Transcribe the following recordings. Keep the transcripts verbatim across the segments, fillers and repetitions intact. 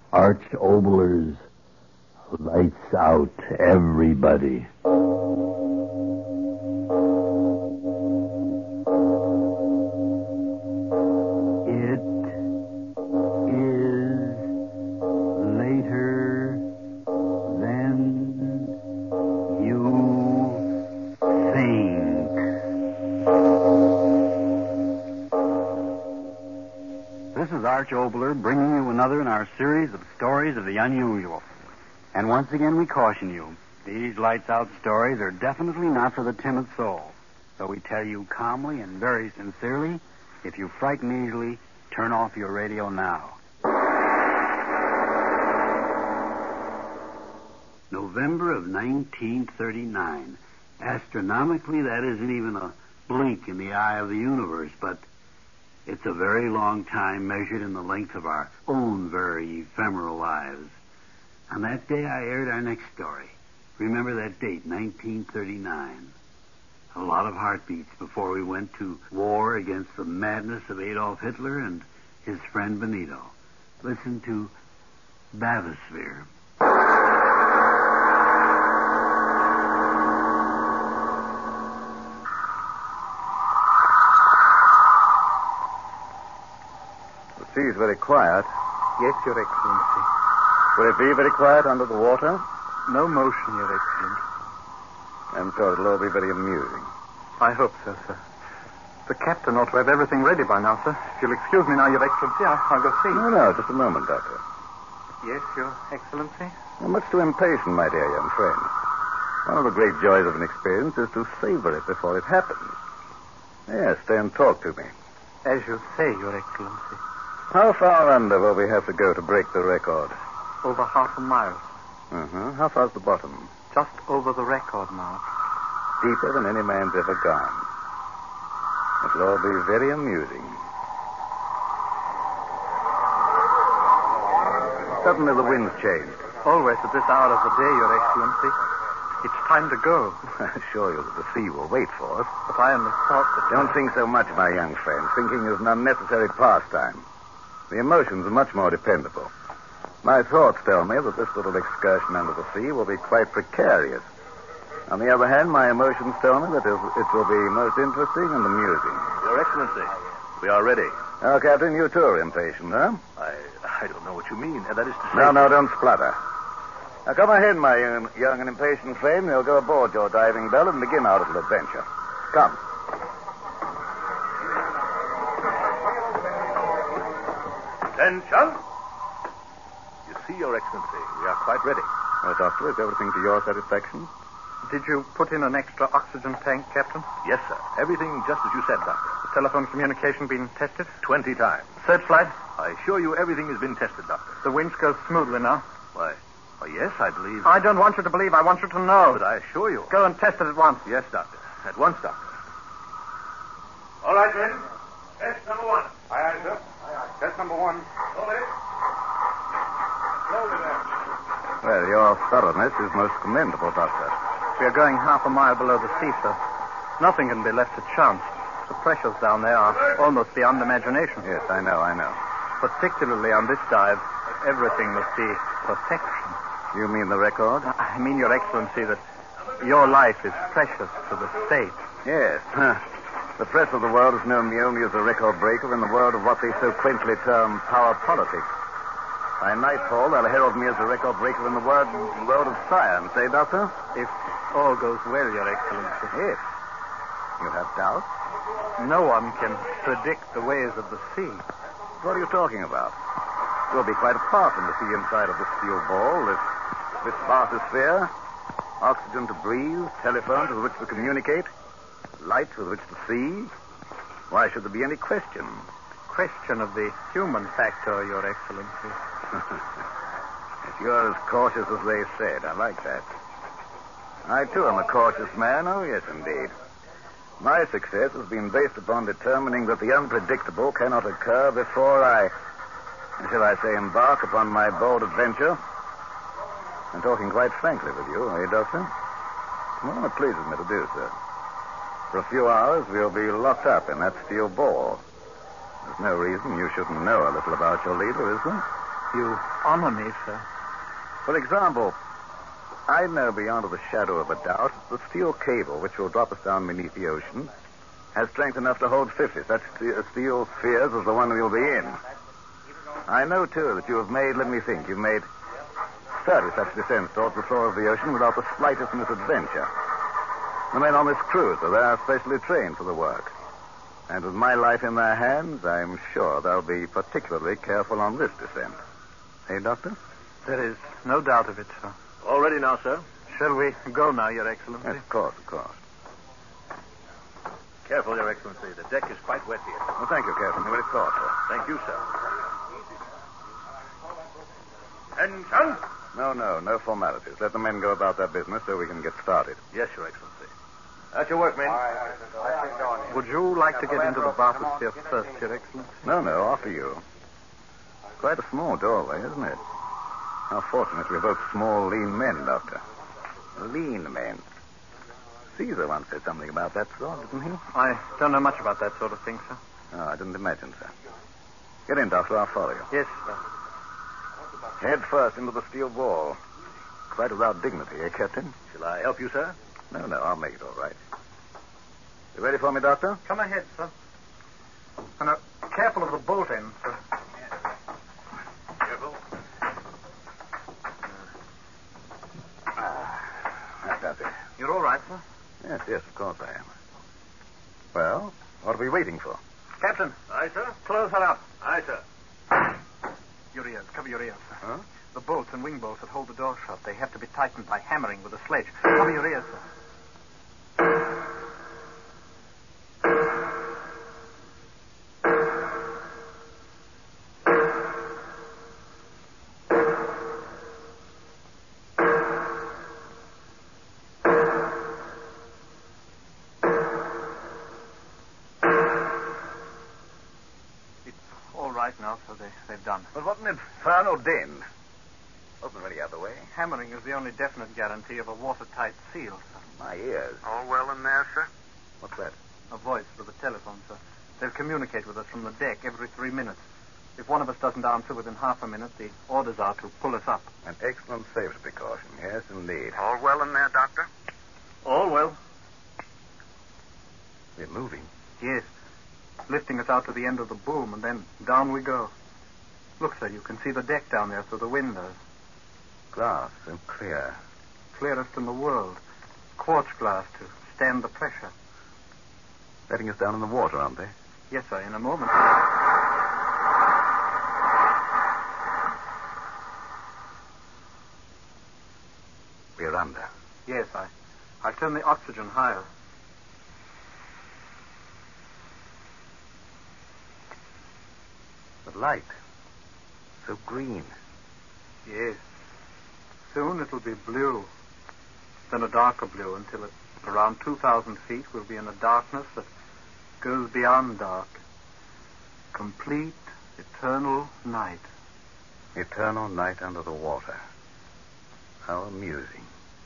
Arch Oboler's Lights Out, Everybody. It is later than you think. This is Arch Oboler bringing you another in our series of stories of the unusual. And once again we caution you, these lights out stories are definitely not for the timid soul. So we tell you calmly and very sincerely, if you frighten easily, turn off your radio now. November of nineteen thirty-nine. Astronomically, that isn't even a blink in the eye of the universe, but it's a very long time measured in the length of our own very ephemeral lives. On that day, I aired our next story. Remember that date, nineteen thirty-nine. A lot of heartbeats before we went to war against the madness of Adolf Hitler and his friend Benito. Listen to Bathysphere. The sea is very quiet. Yes, Your Excellency. Will it be very quiet under the water? No motion, Your Excellency. I'm sure it'll all be very amusing. I hope so, sir. The captain ought to have everything ready by now, sir. If you'll excuse me now, Your Excellency, I- I'll go see. No, no, just a moment, Doctor. Yes, Your Excellency? You're much too impatient, my dear young friend. One of the great joys of an experience is to savor it before it happens. Yes, stay and talk to me. As you say, Your Excellency. How far under will we have to go to break the record? Over half a mile. Uh-huh. How far's the bottom? Just over the record mark. Deeper than any man's ever gone. It'll all be very amusing. Suddenly the wind's changed. Always at this hour of the day, Your Excellency. It's time to go. I assure you that the sea will wait for us. But I only thought that... Don't think so much, my young friend. Thinking is an unnecessary pastime. The emotions are much more dependable. My thoughts tell me that this little excursion under the sea will be quite precarious. On the other hand, my emotions tell me that it will be most interesting and amusing. Your Excellency, we are ready. Oh, Captain, you too are impatient, huh? I I don't know what you mean. That is to say... No, no, don't splutter. Now, come ahead, my young, young and impatient friend. We'll go aboard your diving bell and begin our little adventure. Come. Attention! You see, Your Excellency, we are quite ready. Well, Doctor, is everything to your satisfaction? Did you put in an extra oxygen tank, Captain? Yes, sir. Everything just as you said, Doctor. The telephone communication been tested? Twenty times. Searchlight? I assure you everything has been tested, Doctor. The winch goes smoothly now. Why, why, yes, I believe... I don't want you to believe. I want you to know. But I assure you... Go and test it at once. Yes, Doctor. At once, Doctor. All right, men. Test number one. Aye, aye, sir. Aye, aye. Test number one. Slowly. Slowly there. Well, your thoroughness is most commendable, Doctor. We are going half a mile below the sea, sir. Nothing can be left to chance. The pressures down there are almost beyond imagination. Yes, I know, I know. Particularly on this dive, everything must be perfection. You mean the record? I mean, Your Excellency, that your life is precious to the state. Yes. The press of the world has known me only as a record breaker in the world of what they so quaintly term power politics. By nightfall, they'll herald me as a record breaker in the world, world of science, eh, Doctor? If all goes well, Your Excellency. Yes. You have doubts? No one can predict the ways of the sea. What are you talking about? You'll be quite apart from the sea inside of this steel ball, this, this bathysphere. Oxygen to breathe, telephones with which to communicate, lights with which to see. Why should there be any question? Question of the human factor, Your Excellency. If you're as cautious as they said, I like that. I, too, am a cautious man. Oh, yes, indeed. My success has been based upon determining that the unpredictable cannot occur before I, shall I say, embark upon my bold adventure. I'm talking quite frankly with you, eh, Doctor? Well, it pleases me to do so. For a few hours, we'll be locked up in that steel ball. There's no reason you shouldn't know a little about your leader, is there? You honor me, sir. For example, I know beyond a shadow of a doubt the steel cable which will drop us down beneath the ocean has strength enough to hold fifty such steel spheres as the one we'll be in. I know, too, that you have made, let me think, you've made thirty such descents towards the floor of the ocean without the slightest misadventure. The men on this cruiser, they are specially trained for the work. And with my life in their hands, I'm sure they'll be particularly careful on this descent. Hey, Doctor? There is no doubt of it, sir. All ready now, sir? Shall we go now, Your Excellency? Yes, of course, of course. Careful, Your Excellency. The deck is quite wet here. Well, thank you, Captain. Very thoughtful. Thank you, sir. Attention! No, no, no formalities. Let the men go about their business so we can get started. Yes, Your Excellency. At your work, men. Would you like to get into the bathysphere first, Your Excellency? No, no, after you. Quite a small doorway, isn't it? How fortunate we're both small, lean men, Doctor. Lean men. Caesar once said something about that sort, didn't he? I don't know much about that sort of thing, sir. Oh, I didn't imagine, sir. Get in, Doctor. I'll follow you. Yes, sir. Head first into the steel wall. Quite without dignity, eh, Captain? Shall I help you, sir? No, no, I'll make it all right. You ready for me, Doctor? Come ahead, sir. And now, careful of the bolt end, sir. Careful. That does it. You're all right, sir? Yes, yes, of course I am. Well, what are we waiting for? Captain. Aye, sir? Close her up. Aye, sir. Your ears. Cover your ears, sir. Huh? The bolts and wing bolts that hold the door shut, they have to be tightened by hammering with a sledge. Cover your ears, sir. Now, so they, they've done. But what an infernal din. Wasn't really out of the way. Hammering is the only definite guarantee of a watertight seal, sir. My ears. All well in there, sir? What's that? A voice with a telephone, sir. They'll communicate with us from the deck every three minutes. If one of us doesn't answer within half a minute, the orders are to pull us up. An excellent safety precaution. Yes, indeed. All well in there, Doctor? All well. We're moving. Yes. Lifting us out to the end of the boom, and then down we go. Look, sir, you can see the deck down there through the windows. Glass, so clear. Clearest in the world. Quartz glass to stand the pressure. Letting us down in the water, aren't they? Yes, sir, in a moment. We're under. Yes, I, I'll turn the oxygen higher. The light. So green. Yes. Soon it'll be blue. Then a darker blue until at around two thousand feet we'll be in a darkness that goes beyond dark. Complete, eternal night. Eternal night under the water. How amusing.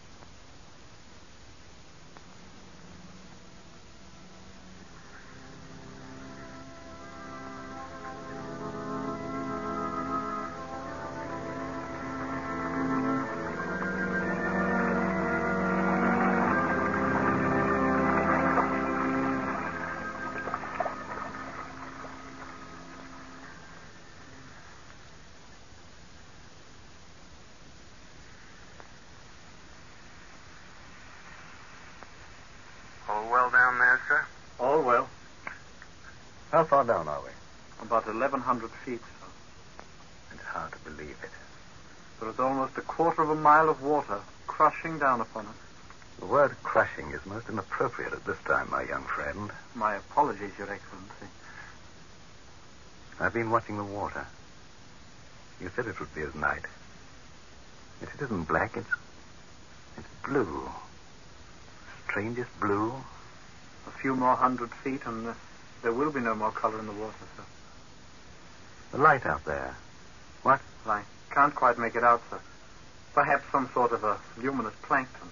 All well down there, sir? All well. How far down are we? About eleven hundred feet, sir. It's hard to believe it. There is almost a quarter of a mile of water crushing down upon us. The word crushing is most inappropriate at this time, my young friend. My apologies, Your Excellency. I've been watching the water. You said it would be at night. Yet it isn't black, it's... it's blue. Strangest blue. A few more hundred feet and uh, there will be no more color in the water, sir. The light out there. What? I can't quite make it out, sir. Perhaps some sort of a luminous plankton.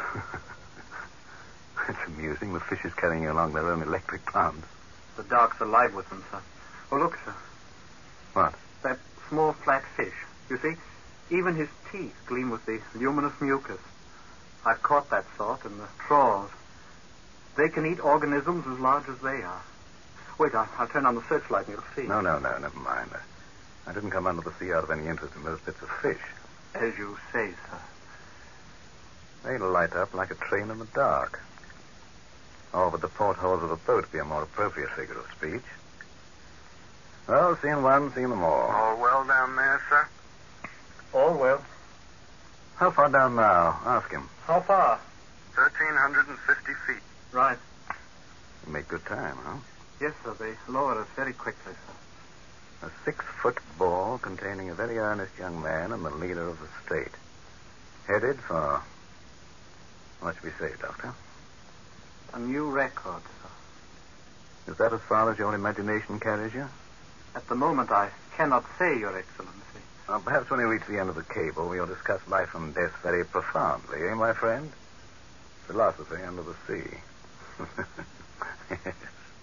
It's amusing. The fishes carrying along their own electric plants. The dark's alive with them, sir. Oh, look, sir. What? That small flat fish. You see, even his teeth gleam with the luminous mucus. I've caught that sort in the trawls. They can eat organisms as large as they are. Wait, I'll, I'll turn on the searchlight and you'll see. No, no, no, never mind. I didn't come under the sea out of any interest in those bits of fish. As you say, sir. They light up like a train in the dark. Or would the portholes of a boat be a more appropriate figure of speech? Well, seen one, seen them all. All well down there, sir? All well. How far down now? Ask him. How far? thirteen hundred fifty feet. Right. You make good time, huh? Yes, sir. They lower us very quickly, sir. A six-foot ball containing a very earnest young man and the leader of the state. Headed for... What should we say, Doctor? A new record, sir. Is that as far as your imagination carries you? At the moment, I cannot say, Your Excellency. Well, perhaps when we reach the end of the cable, we'll discuss life and death very profoundly, eh, my friend? Philosophy under the sea. Yes.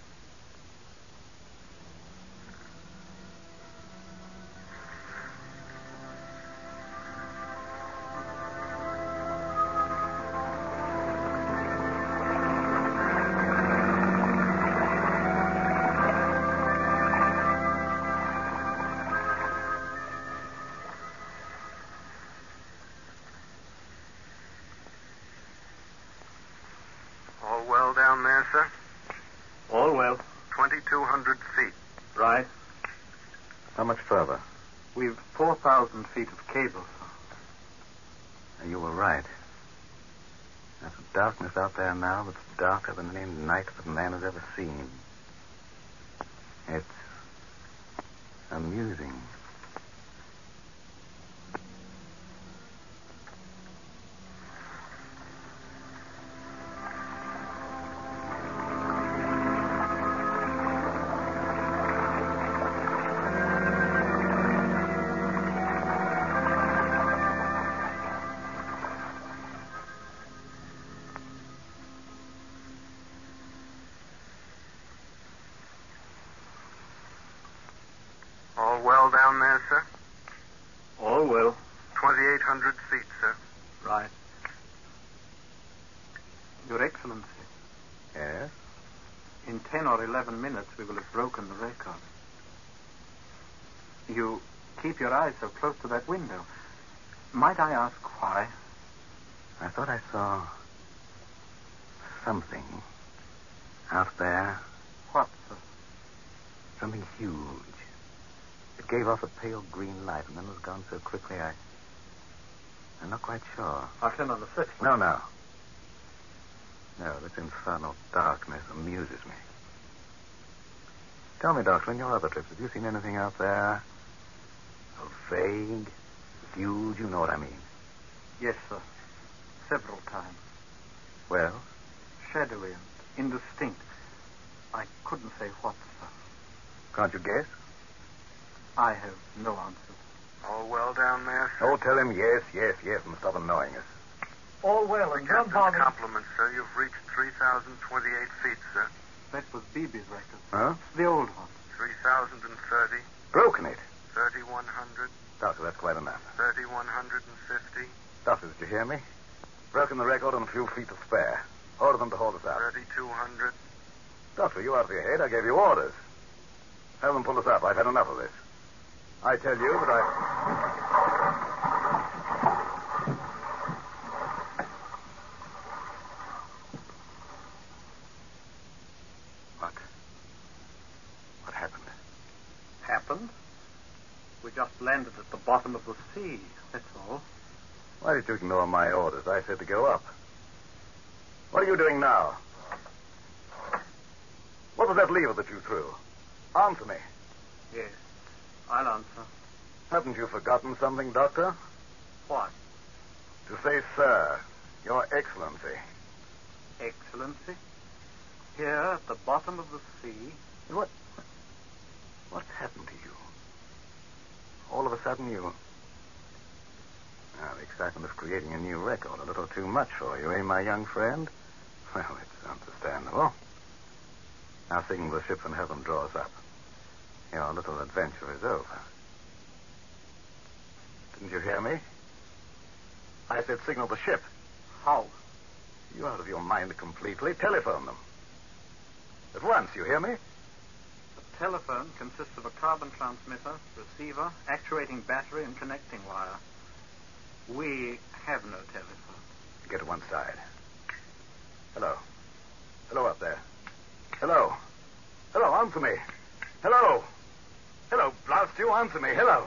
All well down there, sir? All well. twenty-two hundred feet. Right. How much further? We've four thousand feet of cable, sir. You were right. There's a darkness out there now that's darker than any night that man has ever seen. It's amusing. All well down there, sir? All well. twenty-eight hundred feet, sir. Right. Your Excellency, Yes? in ten or eleven minutes we will have broken the record. You keep your eyes so close to that window. Might I ask why? I thought I saw something out there. What, sir? Something huge. It gave off a pale green light and then was gone so quickly I... I'm not quite sure. I'll turn on the searchlight. No, no. No, this infernal darkness amuses me. Tell me, Doctor, in your other trips, have you seen anything out there? So vague, huge, you know what I mean. Yes, sir. Several times. Well? Shadowy and indistinct. I couldn't say what, sir. Can't you guess? I have no answer. All well down there, sir? Oh, tell him yes, yes, yes, and stop annoying us. All well, and John Captain's Barber... compliments, sir. You've reached three thousand twenty-eight feet, sir. That was Beebe's record. Huh? The old one. three thousand thirty, Broken it. thirty-one hundred, Doctor, that's quite enough. thirty-one fifty, Doctor, did you hear me? Broken the record on a few feet to spare. Order them to hold us out. thirty-two hundred. Doctor, you out of your head? I gave you orders. Have them pull us up. I've had enough of this. I tell you that I... What? What happened? Happened? We just landed at the bottom of the sea, that's all. Why did you ignore my orders? I said to go up. What are you doing now? What was that lever that you threw? Answer me. Yes, I'll answer. Haven't you forgotten something, Doctor? What? To say, sir, Your Excellency. Excellency? Here at the bottom of the sea? What? What's happened to you? All of a sudden you... Now, the excitement of creating a new record, a little too much for you, eh, my young friend? Well, it's understandable. Now signal the ship and have them draw us up. Your little adventure is over. Didn't you hear me? I said signal the ship. How? You out of your mind completely. Telephone them. At once, you hear me? The telephone consists of a carbon transmitter, receiver, actuating battery, and connecting wire. We have no telephone. Get to one side. Hello. Hello up there. Hello. Hello, answer me. Hello. Hello, blast you, answer me. Hello.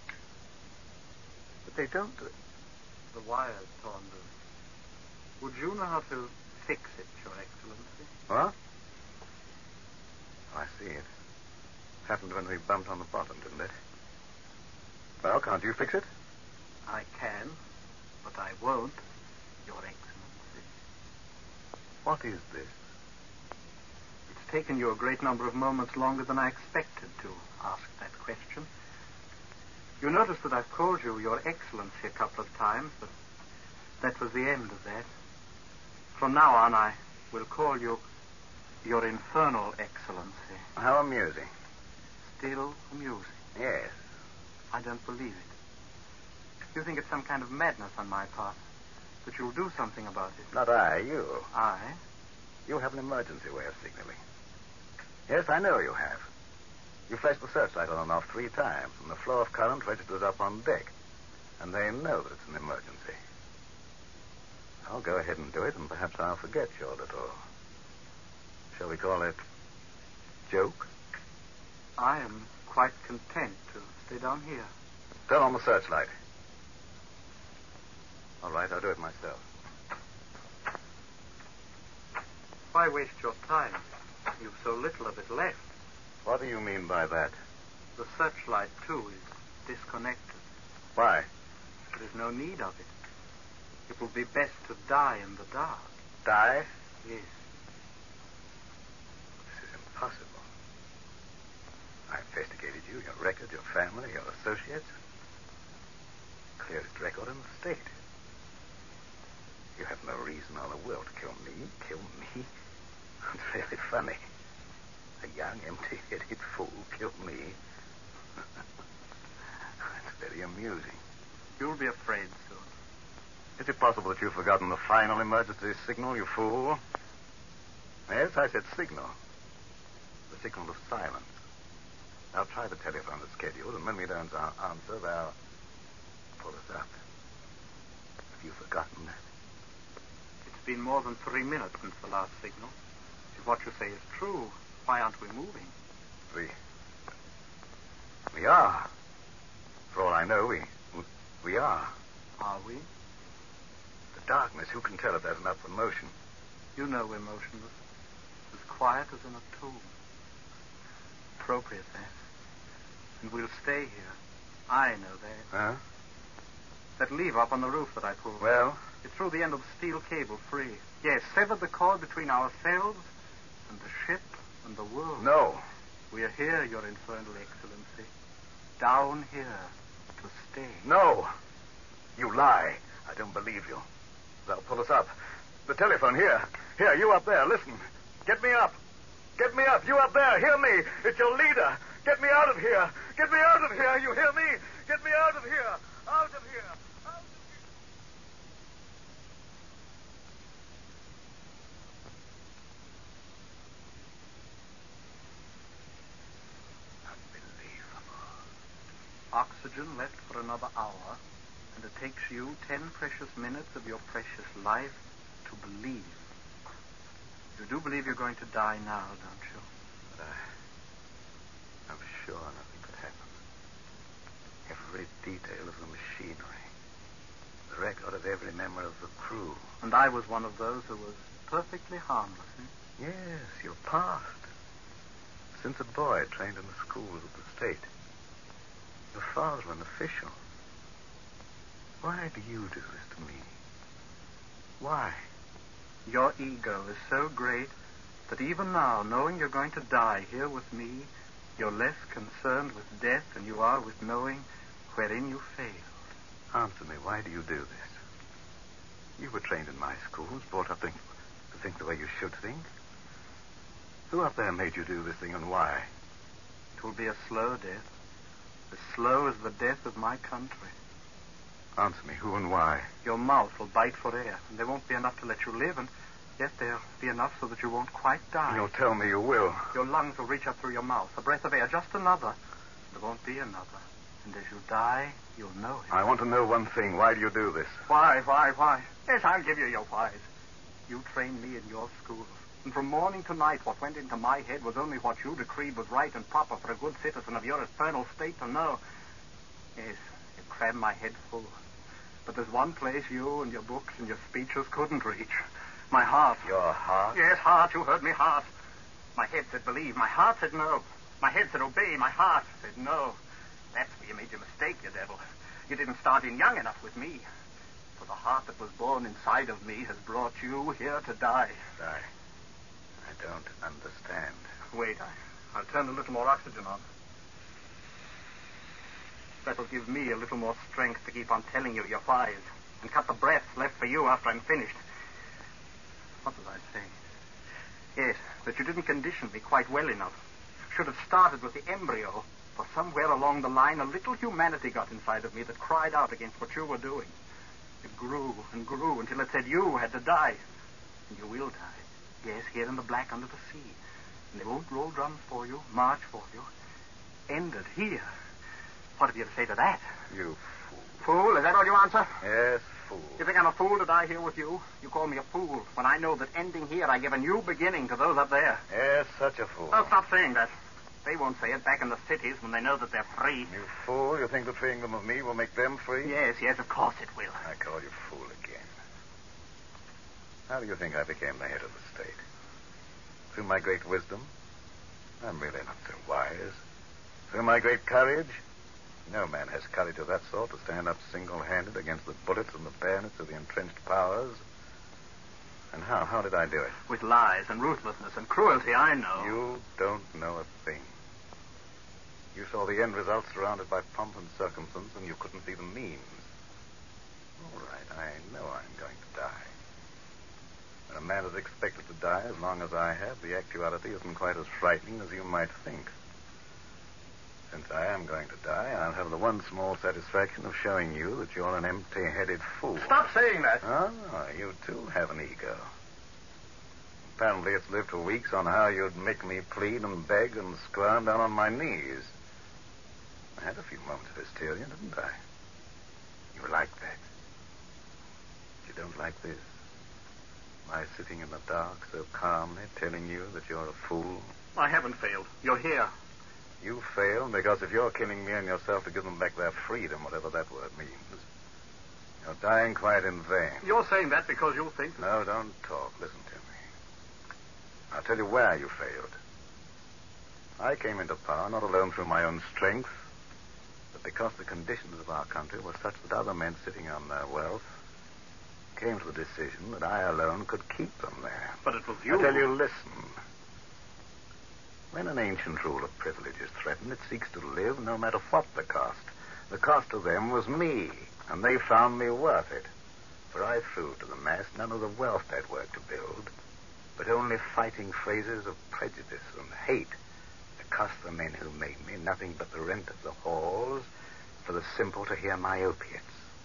But they don't... The wire's torn loose. Would you know how to fix it, Your Excellency? What? Oh, I see it. Happened when we bumped on the bottom, didn't it? Well, can't you fix it? I can, but I won't, Your Excellency. What is this? It's taken you a great number of moments longer than I expected to ask that question. You notice that I've called you Your Excellency a couple of times, but that was the end of that. From now on, I will call you Your Infernal Excellency. How amusing. Still amusing. Yes. I don't believe it. You think it's some kind of madness on my part, but you'll do something about it. Not I, you. I? You have an emergency way of signaling. Yes, I know you have. You flashed the searchlight on and off three times, and the flow of current registers up on deck. And they know that it's an emergency. I'll go ahead and do it, and perhaps I'll forget your little... Shall we call it... joke? I am quite content to stay down here. Turn on the searchlight. All right, I'll do it myself. Why waste your time? You've so little of it left. What do you mean by that? The searchlight, too, is disconnected. Why? There is no need of it. It will be best to die in the dark. Die? Yes. This is impossible. I investigated you, your record, your family, your associates. Clearest record in the state. You have no reason in the world to kill me. Kill me? It's really funny. A young, empty-headed fool killed me. It's very amusing. You'll be afraid soon. Is it possible that you've forgotten the final emergency signal, you fool? Yes, I said signal. The signal of silence. I'll try the telephone as scheduled, and when we don't answer, they'll pull us up. Have you forgotten that? It's been more than three minutes since the last signal. If what you say is true, why aren't we moving? We... We are. For all I know, we... We are. Are we? The darkness, who can tell if there's enough for motion? You know we're motionless. As quiet as in a tomb. Appropriate, that. And we'll stay here. I know that. Huh? That lever up on the roof that I pulled. Well? It threw the end of the steel cable free. Yes, severed the cord between ourselves and the ship and the world. No. We are here, Your Infernal Excellency. Down here to stay. No. You lie. I don't believe you. They'll pull us up. The telephone, here. Here, you up there, listen. Get me up. Get me up. You up there, hear me. It's your leader. Get me out of here. Get me out of here. You hear me? Get me out of here. Out of here. Out of here. Unbelievable. Oxygen left for another hour, and it takes you ten precious minutes of your precious life to believe. You do believe you're going to die now, don't you? But I, I'm sure nothing could happen. Every detail of the machinery, the record of every member of the crew. And I was one of those who was perfectly harmless, eh? Yes, your past. Since a boy trained in the schools of the state. Your father an official. Why do you do this to me? Why? Your ego is so great that even now, knowing you're going to die here with me, you're less concerned with death than you are with knowing wherein you failed. Answer me, why do you do this? You were trained in my schools, brought up to, to think the way you should think. Who up there made you do this thing, and why? It will be a slow death, as slow as the death of my country. Answer me, who and why? Your mouth will bite for air, and there won't be enough to let you live, and yet there'll be enough so that you won't quite die. You'll tell me you will. Your lungs will reach up through your mouth, a breath of air, just another. There won't be another. And as you die, you'll know it. I want to know one thing. Why do you do this? Why, why, why? Yes, I'll give you your whys. You trained me in your schools. And from morning to night, what went into my head was only what you decreed was right and proper for a good citizen of your eternal state to know. Yes, you crammed my head full. But there's one place you and your books and your speeches couldn't reach. My heart. Your heart? Yes, heart. You heard me, heart. My head said believe. My heart said no. My head said obey. My heart said no. That's where you made your mistake, you devil. You didn't start in young enough with me. For the heart that was born inside of me has brought you here to die. Die? I don't understand. Wait, I, I'll turn a little more oxygen on. That'll give me a little more strength to keep on telling you your whys and cut the breath left for you after I'm finished. What was I saying? Yes, that you didn't condition me quite well enough. Should have started with the embryo. For somewhere along the line, a little humanity got inside of me that cried out against what you were doing. It grew and grew until it said you had to die. And you will die. Yes, here in the black under the sea. And they won't roll drums for you, march for you. End it here. What have you to say to that? You fool. Fool? Is that all you answer? Yes, fool. You think I'm a fool to die here with you? You call me a fool when I know that ending here I give a new beginning to those up there. Yes, such a fool. Oh, stop saying that. They won't say it back in the cities when they know that they're free. You fool. You think the freeing them of me will make them free? Yes, yes, of course it will. I call you fool again. How do you think I became the head of the state? Through my great wisdom? I'm really not so wise. Through my great courage? No man has courage of that sort to stand up single-handed against the bullets and the bayonets of the entrenched powers. And how? How did I do it? With lies and ruthlessness and cruelty, I know. You don't know a thing. You saw the end result surrounded by pomp and circumstance, and you couldn't see the means. All right, I know I'm going to die. When a man is expected to die as long as I have, the actuality isn't quite as frightening as you might think. Since I am going to die, I'll have the one small satisfaction of showing you that you're an empty-headed fool. Stop saying that. Oh, you too have an ego. Apparently it's lived for weeks on how you'd make me plead and beg and squirm down on my knees. I had a few moments of hysteria, didn't I? You like that. But you don't like this. My sitting in the dark so calmly telling you that you're a fool. I haven't failed. You're here. You failed because if you're killing me and yourself to give them back their freedom, whatever that word means, you're dying quite in vain. You're saying that because you think... No, don't talk. Listen to me. I'll tell you where you failed. I came into power not alone through my own strength, but because the conditions of our country were such that other men sitting on their wealth came to the decision that I alone could keep them there. But it was you... I tell you, listen. When an ancient rule of privilege is threatened, it seeks to live no matter what the cost. The cost to them was me, and they found me worth it. For I threw to the mass none of the wealth they'd worked to build, but only fighting phrases of prejudice and hate that cost the men who made me nothing but the rent of the halls for the simple to hear my opiates.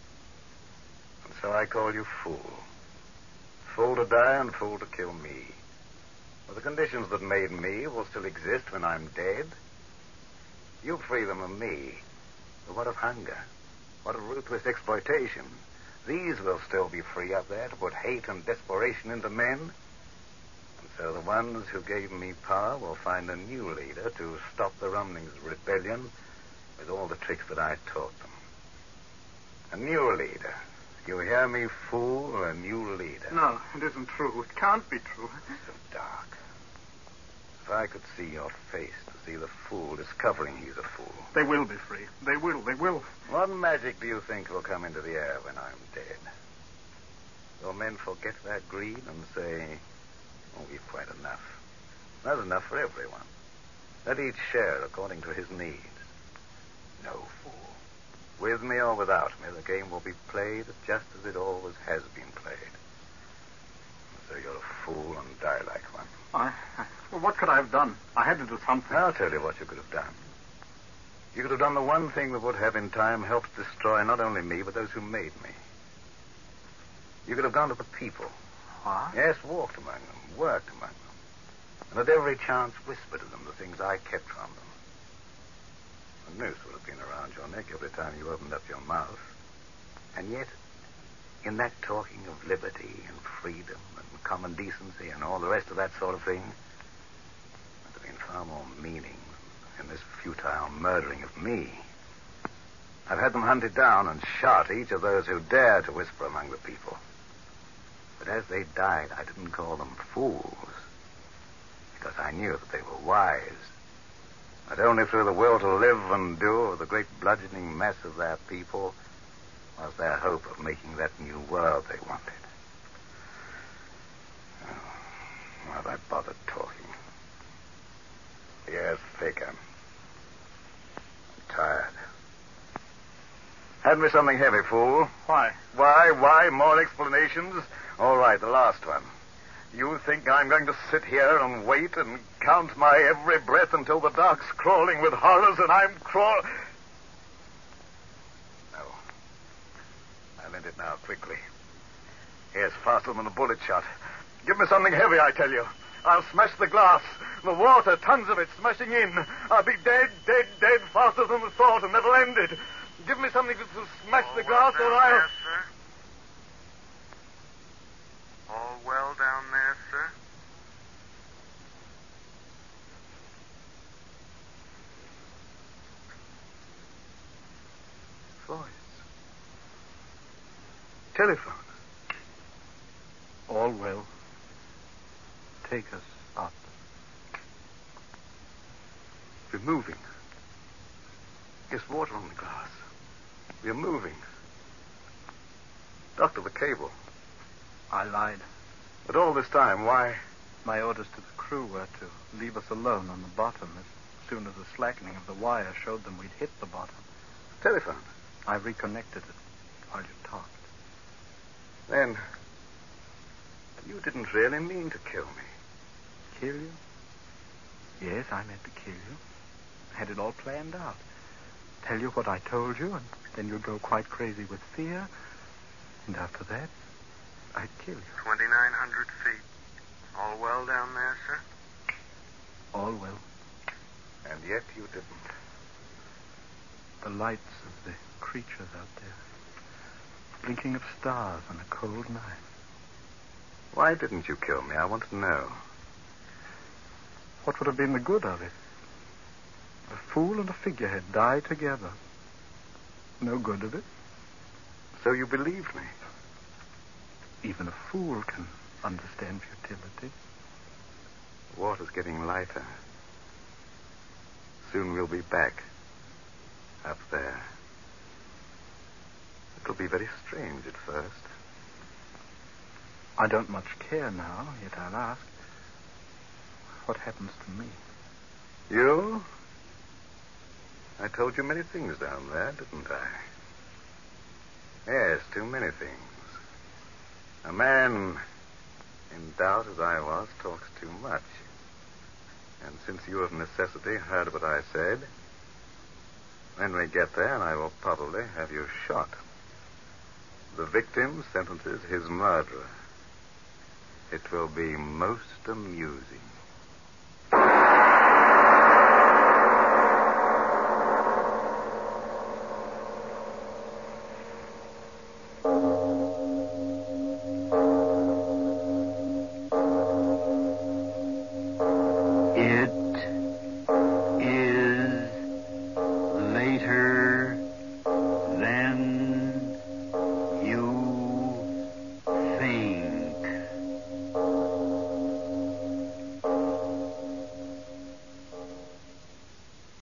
And so I call you fool. Fool to die and fool to kill me. Well, the conditions that made me will still exist when I'm dead. You free them of me. But what of hunger? What of ruthless exploitation? These will still be free up there to put hate and desperation into men. And so the ones who gave me power will find a new leader to stop the rumblings of rebellion with all the tricks that I taught them. A new leader. You hear me, fool? A new leader. No, it isn't true. It can't be true. So dark. If I could see your face, to see the fool discovering he's a fool. They will be free. They will. They will. What magic do you think will come into the air when I'm dead? Will men forget their greed and say, oh, we've quite enough. There's enough for everyone. Let each share according to his needs. No, fool. With me or without me, the game will be played just as it always has been played. So you're a fool and die like one. I, I, well, what could I have done? I had to do something. I'll tell you what you could have done. You could have done the one thing that would have in time helped destroy not only me, but those who made me. You could have gone to the people. What? Yes, walked among them, worked among them. And at every chance whispered to them the things I kept from them. A noose would have been around your neck every time you opened up your mouth. And yet, in that talking of liberty and freedom and common decency and all the rest of that sort of thing, there'd have been far more meaning in this futile murdering of me. I've had them hunted down and shot, each of those who dared to whisper among the people. But as they died, I didn't call them fools, because I knew that they were wise. That only through the will to live and do of the great bludgeoning mass of their people was their hope of making that new world they wanted. Oh, why have I bothered talking? Yes, thick. I'm tired. Hand me something heavy, fool. Why? Why? Why? More explanations? All right, the last one. You think I'm going to sit here and wait and count my every breath until the dark's crawling with horrors and I'm crawl... No. I'll end it now, quickly. Yes, faster than a bullet shot. Give me something heavy, I tell you. I'll smash the glass. The water, tons of it, smashing in. I'll be dead, dead, dead, faster than the thought, and that'll end it. Give me something to smash All the well glass, or down I'll... there, sir? All well down there, sir? Voice. Telephone. All well. Take us up. We're moving. There's water on the glass. We're moving. Doctor, the cable. I lied. But all this time, why? My orders to the crew were to leave us alone on the bottom as soon as the slackening of the wire showed them we'd hit the bottom. Telephone. I reconnected it while you talked. Then, you didn't really mean to kill me. Kill you? Yes, I meant to kill you. Had it all planned out. Tell you what I told you, and then you'd go quite crazy with fear. And after that, I'd kill you. twenty-nine hundred feet. All well down there, sir? All well. And yet you didn't. The lights of the creatures out there. Blinking of stars on a cold night. Why didn't you kill me? I want to know. What would have been the good of it? A fool and a figurehead die together. No good of it. So you believed me? Even a fool can understand futility. The water's getting lighter. Soon we'll be back. Up there. It'll be very strange at first. I don't much care now, yet I'll ask. What happens to me? You? I told you many things down there, didn't I? Yes, too many things. A man in doubt as I was talks too much. And since you of necessity heard what I said, when we get there, I will probably have you shot. The victim sentences his murderer. It will be most amusing. It